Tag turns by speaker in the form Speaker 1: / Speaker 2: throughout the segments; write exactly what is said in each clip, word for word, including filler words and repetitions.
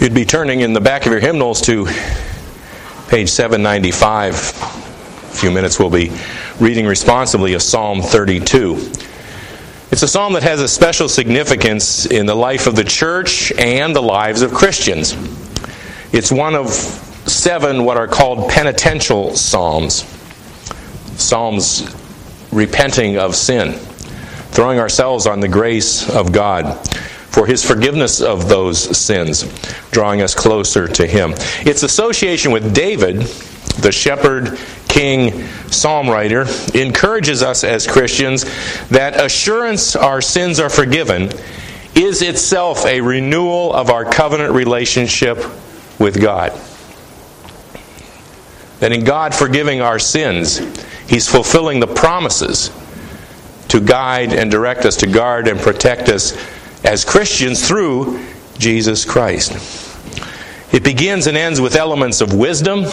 Speaker 1: You'd be turning in the back of your hymnals to page seven ninety-five. In a few minutes we'll be reading responsibly of Psalm thirty-two. It's a psalm that has a special significance in the life of the church and the lives of Christians. It's one of seven what are called penitential psalms. Psalms repenting of sin, throwing ourselves on the grace of God for His forgiveness of those sins, drawing us closer to Him. Its association with David, the shepherd, king, psalm writer, encourages us as Christians that assurance our sins are forgiven is itself a renewal of our covenant relationship with God. That in God forgiving our sins, He's fulfilling the promises to guide and direct us, to guard and protect us as Christians through Jesus Christ. It begins and ends with elements of wisdom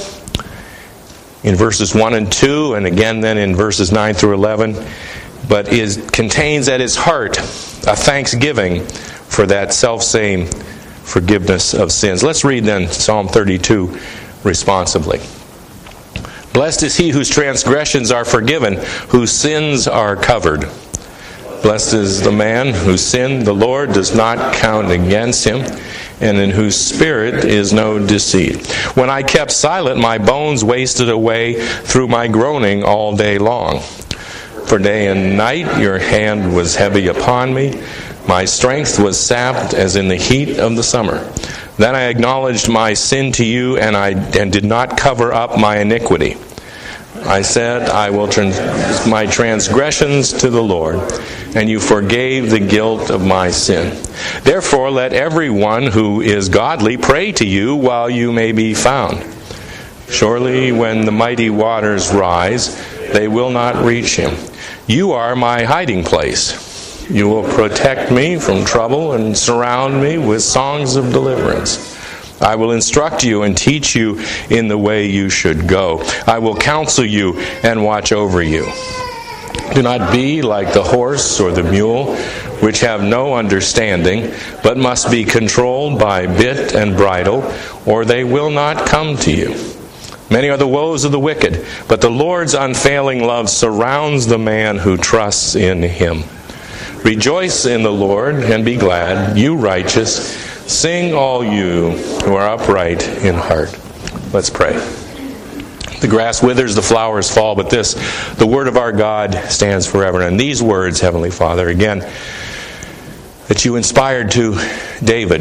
Speaker 1: in verses one and two, and again then in verses nine through eleven, but is contains at its heart a thanksgiving for that self-same forgiveness of sins. Let's read then Psalm thirty-two responsibly. Blessed is he whose transgressions are forgiven, whose sins are covered. Blessed is the man whose sin the Lord does not count against him, and in whose spirit is no deceit. When I kept silent, my bones wasted away through my groaning all day long. For day and night your hand was heavy upon me. My strength was sapped as in the heat of the summer. Then I acknowledged my sin to you, and I and did not cover up my iniquity. I said, I will trans- my transgressions to the Lord, and you forgave the guilt of my sin. Therefore, let everyone who is godly pray to you while you may be found. Surely when the mighty waters rise, they will not reach him. You are my hiding place. You will protect me from trouble and surround me with songs of deliverance. I will instruct you and teach you in the way you should go. I will counsel you and watch over you. Do not be like the horse or the mule, which have no understanding, but must be controlled by bit and bridle, or they will not come to you. Many are the woes of the wicked, but the Lord's unfailing love surrounds the man who trusts in Him. Rejoice in the Lord and be glad, you righteous. Sing all you who are upright in heart. Let's pray. The grass withers, the flowers fall, but this, the word of our God, stands forever. And these words, Heavenly Father, again, that you inspired to David,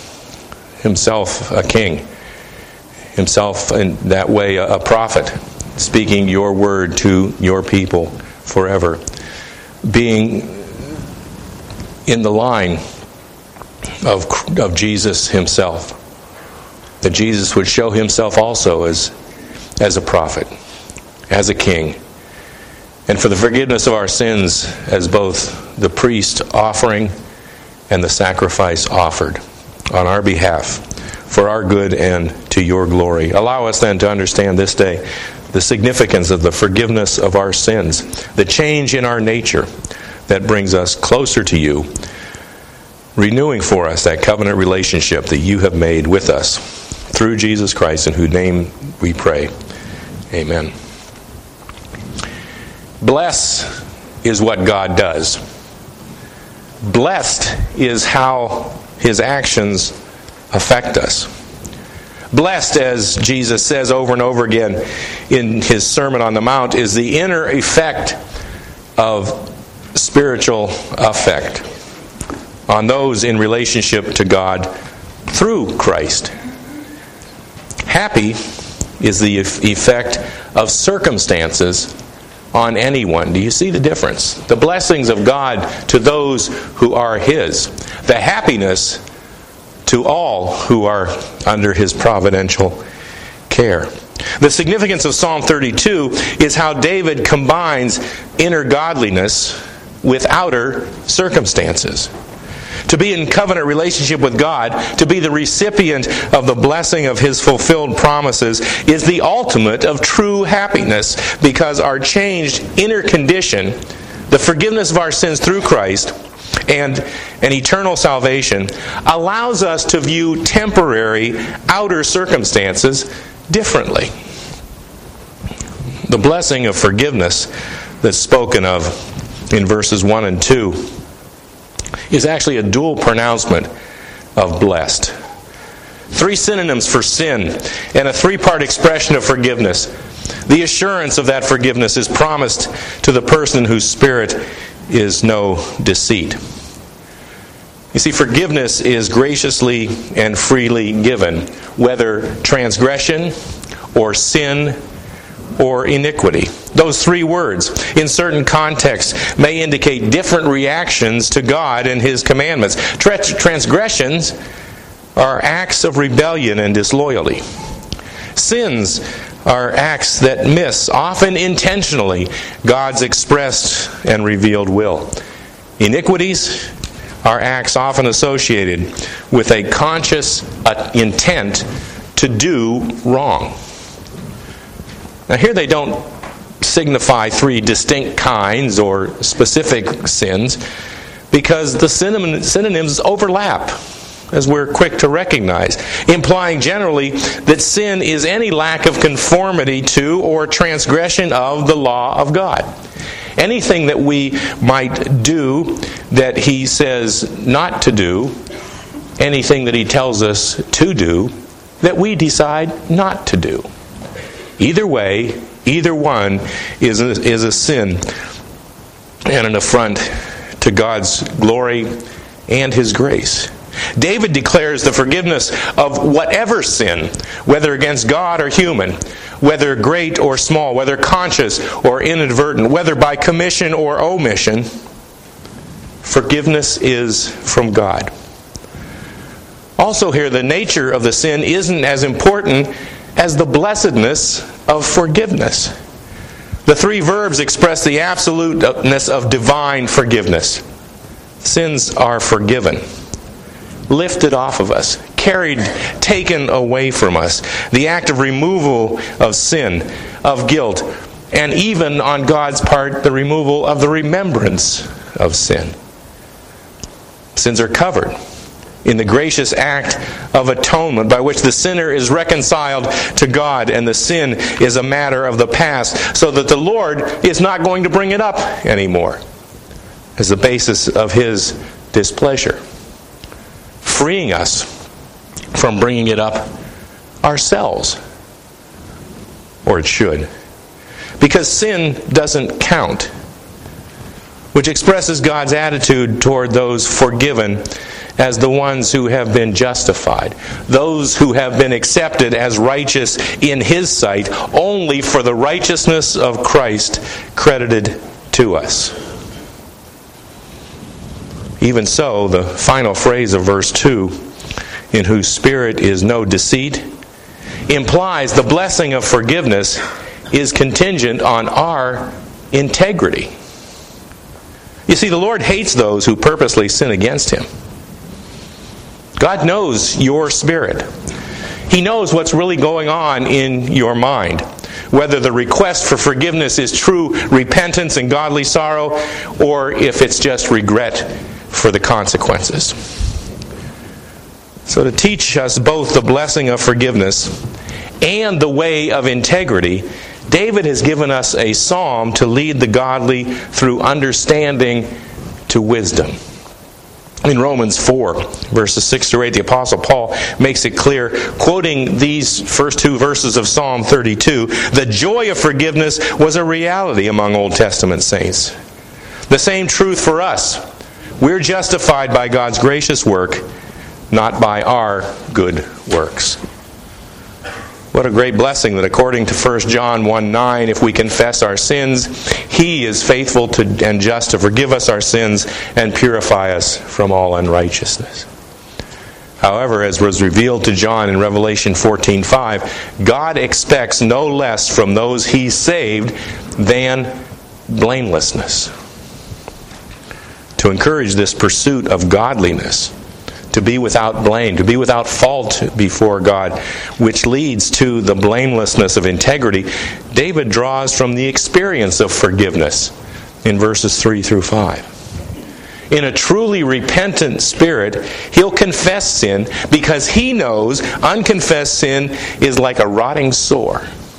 Speaker 1: himself a king, himself in that way a prophet, speaking your word to your people forever, being in the line of, of Jesus himself, that Jesus would show himself also as, as a prophet, as a king, and for the forgiveness of our sins as both the priest offering and the sacrifice offered on our behalf, for our good and to your glory. Allow us then to understand this day the significance of the forgiveness of our sins, the change in our nature that brings us closer to you, renewing for us that covenant relationship that you have made with us through Jesus Christ, in whose name we pray. Amen. Bless is what God does. Blessed is how His actions affect us. Blessed, as Jesus says over and over again in His Sermon on the Mount, is the inner effect of spiritual effect on those in relationship to God through Christ. Happy is the effect of circumstances on anyone. Do you see the difference? The blessings of God to those who are His. The happiness to all who are under His providential care. The significance of Psalm thirty-two is how David combines inner godliness with outer circumstances. To be in covenant relationship with God, to be the recipient of the blessing of His fulfilled promises, is the ultimate of true happiness, because our changed inner condition, the forgiveness of our sins through Christ, and an eternal salvation allows us to view temporary outer circumstances differently. The blessing of forgiveness that's spoken of in verses one and two is actually a dual pronouncement of blessed. Three synonyms for sin and a three-part expression of forgiveness. The assurance of that forgiveness is promised to the person whose spirit is no deceit. You see, forgiveness is graciously and freely given, whether transgression or sin or iniquity. Those three words, in certain contexts, may indicate different reactions to God and His commandments. Transgressions are acts of rebellion and disloyalty. Sins are acts that miss, often intentionally, God's expressed and revealed will. Iniquities are acts often associated with a conscious intent to do wrong. Now here they don't signify three distinct kinds or specific sins because the synonyms overlap, as we're quick to recognize, implying generally that sin is any lack of conformity to or transgression of the law of God. Anything that we might do that He says not to do, anything that He tells us to do that we decide not to do. Either way, either one is a, is a sin and an affront to God's glory and His grace. David declares the forgiveness of whatever sin, whether against God or human, whether great or small, whether conscious or inadvertent, whether by commission or omission. Forgiveness is from God. Also here, the nature of the sin isn't as important as the blessedness of forgiveness. The three verbs express the absoluteness of divine forgiveness. Sins are forgiven, lifted off of us, carried, taken away from us. The act of removal of sin, of guilt, and even on God's part, the removal of the remembrance of sin. Sins are covered in the gracious act of atonement by which the sinner is reconciled to God and the sin is a matter of the past, so that the Lord is not going to bring it up anymore as the basis of His displeasure, freeing us from bringing it up ourselves. Or it should. Because sin doesn't count, which expresses God's attitude toward those forgiven as the ones who have been justified, those who have been accepted as righteous in His sight only for the righteousness of Christ credited to us. Even so, the final phrase of verse two, in whose spirit is no deceit, implies the blessing of forgiveness is contingent on our integrity. You see, the Lord hates those who purposely sin against Him. God knows your spirit. He knows what's really going on in your mind. Whether the request for forgiveness is true repentance and godly sorrow, or if it's just regret for the consequences. So to teach us both the blessing of forgiveness and the way of integrity, David has given us a psalm to lead the godly through understanding to wisdom. In Romans four, verses six through eight, the Apostle Paul makes it clear, quoting these first two verses of Psalm thirty-two, the joy of forgiveness was a reality among Old Testament saints. The same truth for us. We're justified by God's gracious work, not by our good works. What a great blessing that according to First John one nine, if we confess our sins, He is faithful to and just to forgive us our sins and purify us from all unrighteousness. However, as was revealed to John in Revelation fourteen five, God expects no less from those He saved than blamelessness. To encourage this pursuit of godliness, to be without blame, to be without fault before God, which leads to the blamelessness of integrity, David draws from the experience of forgiveness in verses three through five. In a truly repentant spirit, he'll confess sin because he knows unconfessed sin is like a rotting sore.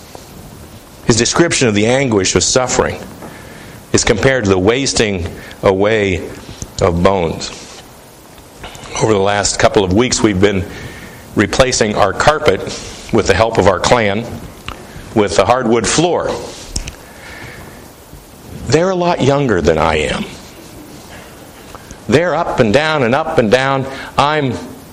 Speaker 1: His description of the anguish of suffering is compared to the wasting away of bones. Over the last couple of weeks, we've been replacing our carpet with the help of our clan with the hardwood floor. They're a lot younger than I am. They're up and down and up and down. I'm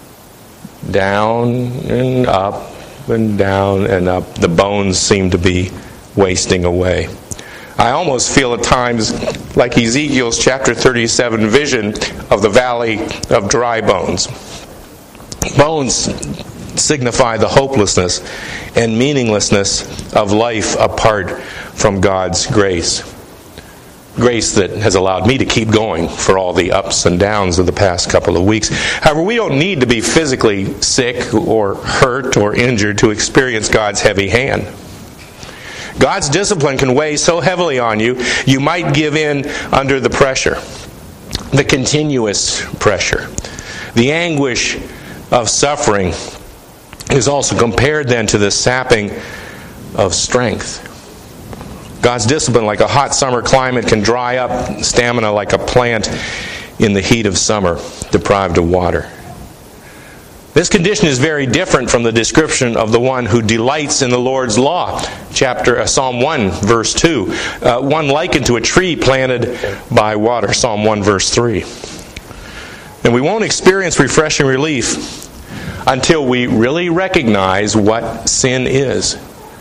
Speaker 1: down and up and down and up. The bones seem to be wasting away. I almost feel at times like Ezekiel's chapter thirty-seven vision of the valley of dry bones. Bones signify the hopelessness and meaninglessness of life apart from God's grace. Grace that has allowed me to keep going for all the ups and downs of the past couple of weeks. However, we don't need to be physically sick or hurt or injured to experience God's heavy hand. God's discipline can weigh so heavily on you, you might give in under the pressure. The continuous pressure. The anguish of suffering is also compared then to the sapping of strength. God's discipline, like a hot summer climate, can dry up stamina like a plant in the heat of summer, deprived of water. This condition is very different from the description of the one who delights in the Lord's law. Chapter uh, Psalm one, verse two. Uh, one likened to a tree planted by water. Psalm one, verse three. And we won't experience refreshing relief until we really recognize what sin is.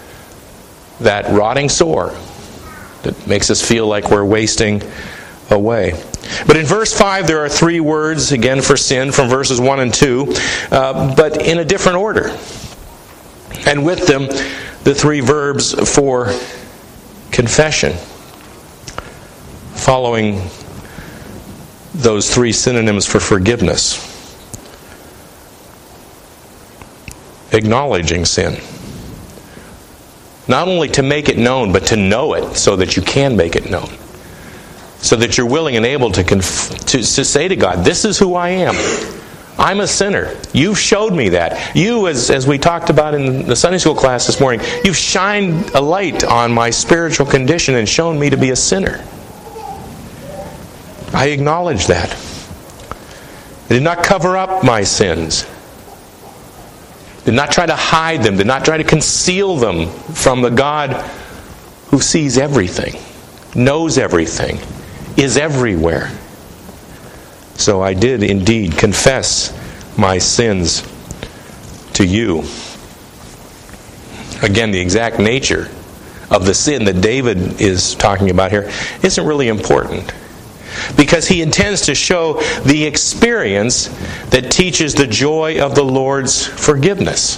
Speaker 1: That rotting sore that makes us feel like we're wasting away. But in verse five there are three words, again for sin, from verses one and two, uh, but in a different order. And with them, the three verbs for confession, following those three synonyms for forgiveness. Acknowledging sin. Not only to make it known, but to know it so that you can make it known. So that you're willing and able to, conf- to, to say to God, this is who I am. I'm a sinner. You've showed me that. You, as, as we talked about in the Sunday school class this morning, you've shined a light on my spiritual condition and shown me to be a sinner. I acknowledge that. I did not cover up my sins. Did not try to hide them. Did not try to conceal them from the God who sees everything, knows everything, is everywhere. So I did indeed confess my sins to you. Again, the exact nature of the sin that David is talking about here isn't really important, because he intends to show the experience that teaches the joy of the Lord's forgiveness.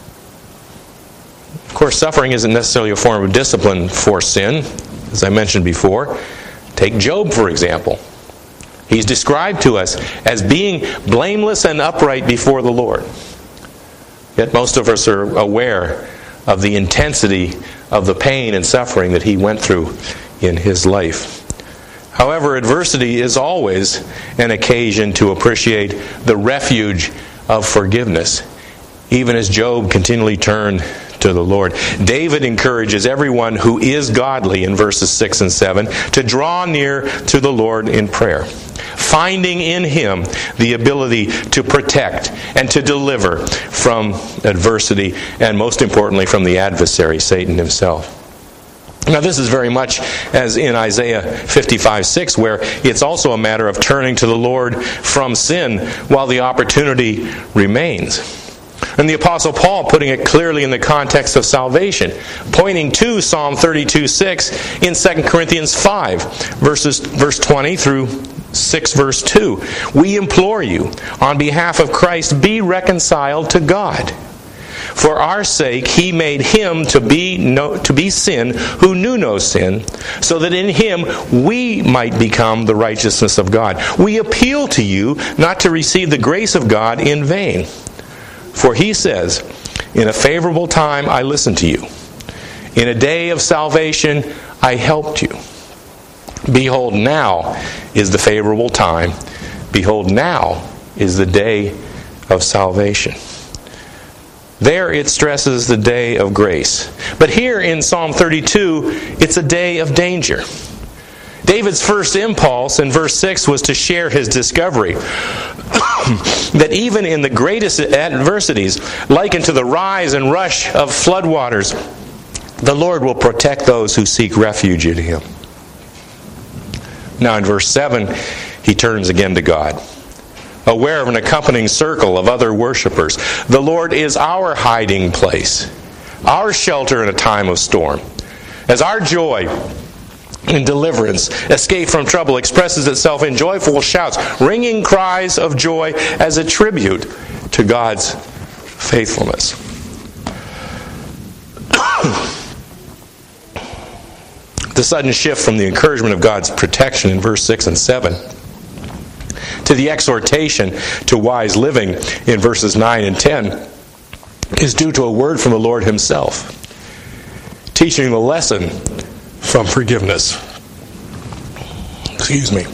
Speaker 1: Of course, suffering isn't necessarily a form of discipline for sin, as I mentioned before. Take Job, for example. He's described to us as being blameless and upright before the Lord. Yet most of us are aware of the intensity of the pain and suffering that he went through in his life. However, adversity is always an occasion to appreciate the refuge of forgiveness, even as Job continually turned to the Lord. David encourages everyone who is godly in verses six and seven to draw near to the Lord in prayer, finding in Him the ability to protect and to deliver from adversity, and most importantly from the adversary, Satan himself. Now, this is very much as in Isaiah fifty-five six, where it's also a matter of turning to the Lord from sin while the opportunity remains. And the Apostle Paul putting it clearly in the context of salvation, pointing to Psalm thirty-two six in Second Corinthians five, verses, verse twenty through six, verse two. We implore you, on behalf of Christ, be reconciled to God. For our sake he made him to be no, to be sin who knew no sin, so that in him we might become the righteousness of God. We appeal to you not to receive the grace of God in vain. For he says, in a favorable time I listened to you. In a day of salvation I helped you. Behold, now is the favorable time. Behold, now is the day of salvation. There it stresses the day of grace. But here in Psalm thirty-two, it's a day of danger. David's first impulse in verse six was to share his discovery that even in the greatest adversities, likened to the rise and rush of floodwaters, the Lord will protect those who seek refuge in Him. Now in verse seven, he turns again to God, aware of an accompanying circle of other worshipers. The Lord is our hiding place, our shelter in a time of storm. As our joy in deliverance, escape from trouble, expresses itself in joyful shouts, ringing cries of joy as a tribute to God's faithfulness. The sudden shift from the encouragement of God's protection in verse six and seven to the exhortation to wise living in verses nine and ten is due to a word from the Lord Himself, teaching the lesson from forgiveness. Excuse me.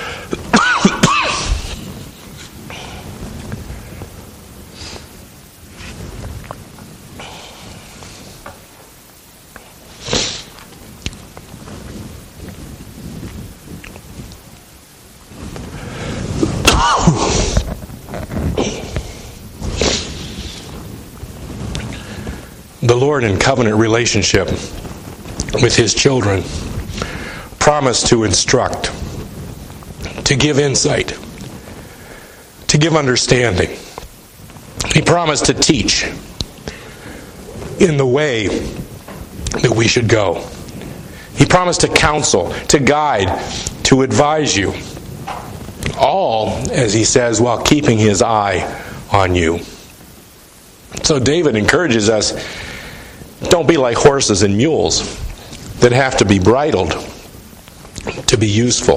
Speaker 1: The Lord, in covenant relationship with His children, promised to instruct, to give insight, to give understanding. He promised to teach in the way that we should go. He promised to counsel, to guide, to advise you. All, as He says, while keeping His eye on you. So David encourages us, don't be like horses and mules that have to be bridled to be useful.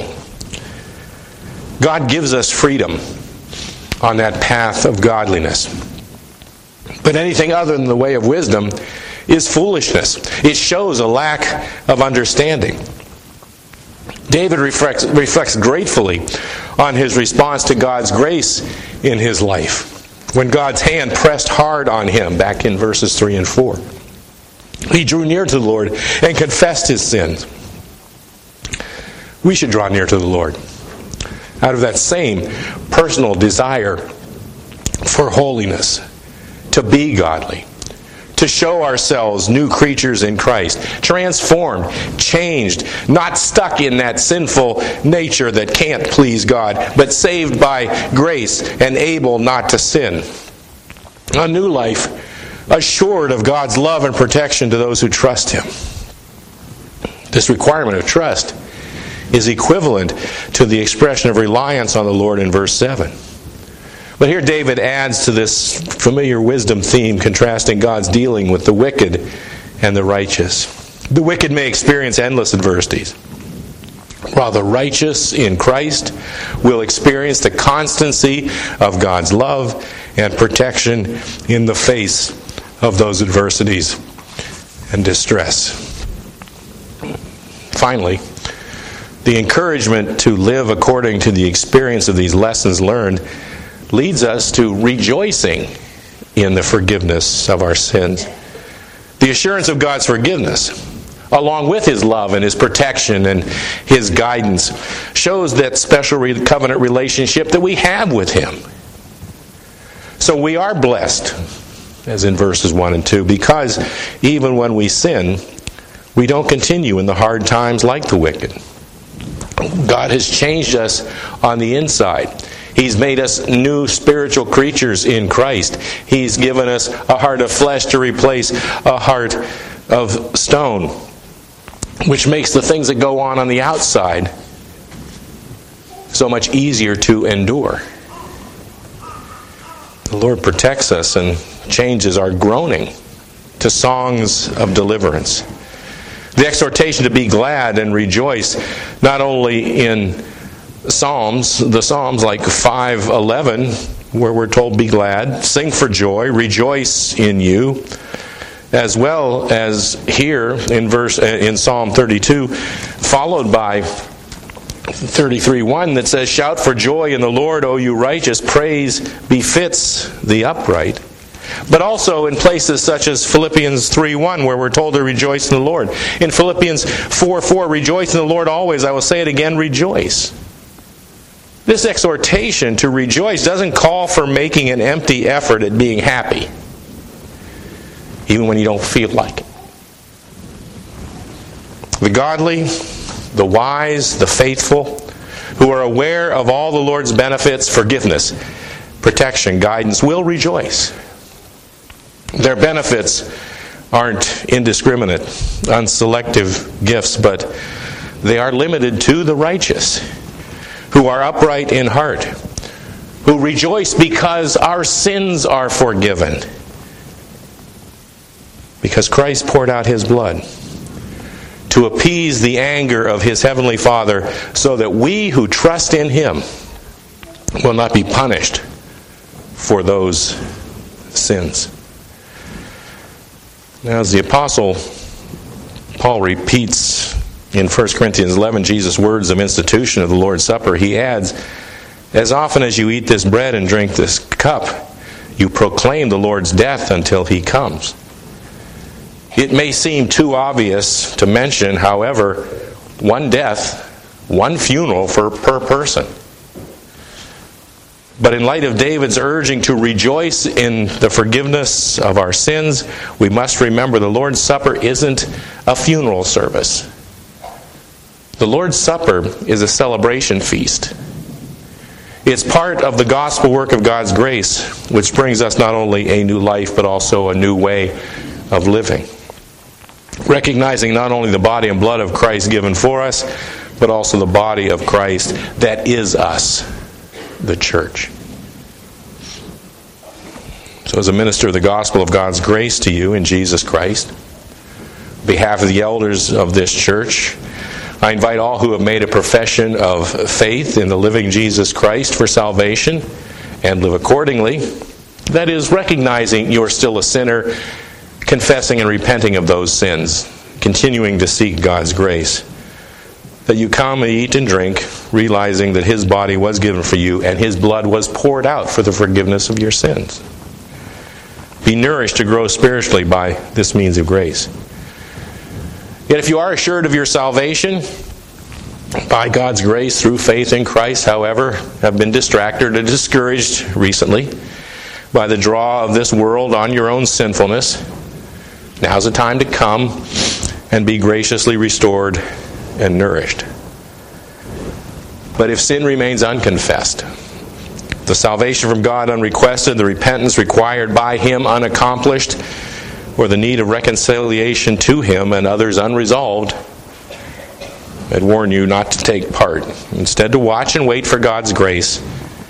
Speaker 1: God gives us freedom on that path of godliness. But anything other than the way of wisdom is foolishness. It shows a lack of understanding. David reflects, reflects gratefully on his response to God's grace in his life, when God's hand pressed hard on him, back in verses three and four. He drew near to the Lord and confessed his sins. We should draw near to the Lord out of that same personal desire for holiness, to be godly, to show ourselves new creatures in Christ, transformed, changed, not stuck in that sinful nature that can't please God, but saved by grace and able not to sin. A new life assured of God's love and protection to those who trust Him. This requirement of trust is equivalent to the expression of reliance on the Lord in verse seven. But here David adds to this familiar wisdom theme, contrasting God's dealing with the wicked and the righteous. The wicked may experience endless adversities, while the righteous in Christ will experience the constancy of God's love and protection in the face of those adversities and distress. Finally, the encouragement to live according to the experience of these lessons learned leads us to rejoicing in the forgiveness of our sins. The assurance of God's forgiveness, along with His love and His protection and His guidance, shows that special covenant relationship that we have with Him. So we are blessed, as in verses one and two, because even when we sin, we don't continue in the hard times like the wicked. God has changed us on the inside. He's made us new spiritual creatures in Christ. He's given us a heart of flesh to replace a heart of stone, which makes the things that go on on the outside so much easier to endure. The Lord protects us and changes our groaning to songs of deliverance. The exhortation to be glad and rejoice, not only in Psalms, the Psalms like five eleven, where we're told, be glad, sing for joy, rejoice in you, as well as here in verse in Psalm thirty-two, followed by thirty-three one that says, "Shout for joy in the Lord, O you righteous, praise befits the upright." But also in places such as Philippians three one, where we're told to rejoice in the Lord. In Philippians four four, "Rejoice in the Lord always." I will say it again, rejoice. This exhortation to rejoice doesn't call for making an empty effort at being happy, even when you don't feel like it. The godly, the wise, the faithful, who are aware of all the Lord's benefits, forgiveness, protection, guidance, will rejoice. Their benefits aren't indiscriminate, unselective gifts, but they are limited to the righteous, who are upright in heart, who rejoice because our sins are forgiven, because Christ poured out His blood to appease the anger of His Heavenly Father, so that we who trust in Him will not be punished for those sins. Now, as the Apostle Paul repeats in First Corinthians eleven Jesus' words of institution of the Lord's Supper, he adds, "As often as you eat this bread and drink this cup, you proclaim the Lord's death until He comes." It may seem too obvious to mention, however, one death, one funeral for per person. But in light of David's urging to rejoice in the forgiveness of our sins, we must remember the Lord's Supper isn't a funeral service. The Lord's Supper is a celebration feast. It's part of the gospel work of God's grace, which brings us not only a new life, but also a new way of living. Recognizing not only the body and blood of Christ given for us, but also the body of Christ that is us, the church. So as a minister of the gospel of God's grace to you in Jesus Christ, on behalf of the elders of this church, I invite all who have made a profession of faith in the living Jesus Christ for salvation and live accordingly, that is, recognizing you're still a sinner, confessing and repenting of those sins, continuing to seek God's grace, that you come and eat and drink, realizing that His body was given for you and His blood was poured out for the forgiveness of your sins. Be nourished to grow spiritually by this means of grace. Yet if you are assured of your salvation, by God's grace through faith in Christ, however, have been distracted or discouraged recently by the draw of this world on your own sinfulness, now's the time to come and be graciously restored and nourished. But if sin remains unconfessed, the salvation from God unrequested, the repentance required by Him unaccomplished, or the need of reconciliation to Him and others unresolved, I'd warn you not to take part. Instead, to watch and wait for God's grace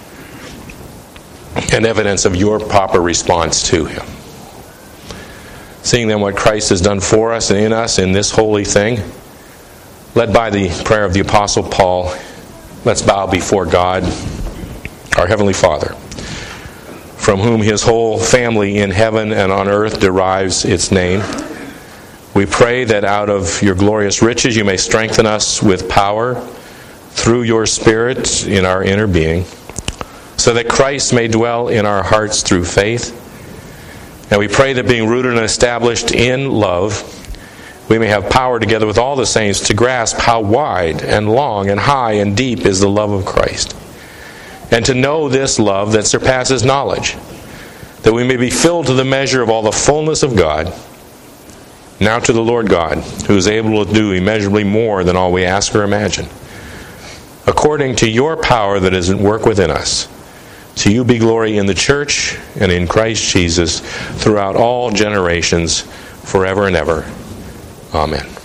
Speaker 1: and evidence of your proper response to Him. Seeing then what Christ has done for us and in us in this holy thing, led by the prayer of the Apostle Paul, let's bow before God, our Heavenly Father, from whom His whole family in heaven and on earth derives its name. We pray that out of your glorious riches you may strengthen us with power through your Spirit in our inner being, so that Christ may dwell in our hearts through faith. And we pray that being rooted and established in love, we may have power together with all the saints to grasp how wide and long and high and deep is the love of Christ, and to know this love that surpasses knowledge, that we may be filled to the measure of all the fullness of God. Now to the Lord God, who is able to do immeasurably more than all we ask or imagine, according to your power that is at work within us. To you be glory in the church and in Christ Jesus throughout all generations, forever and ever. Amen.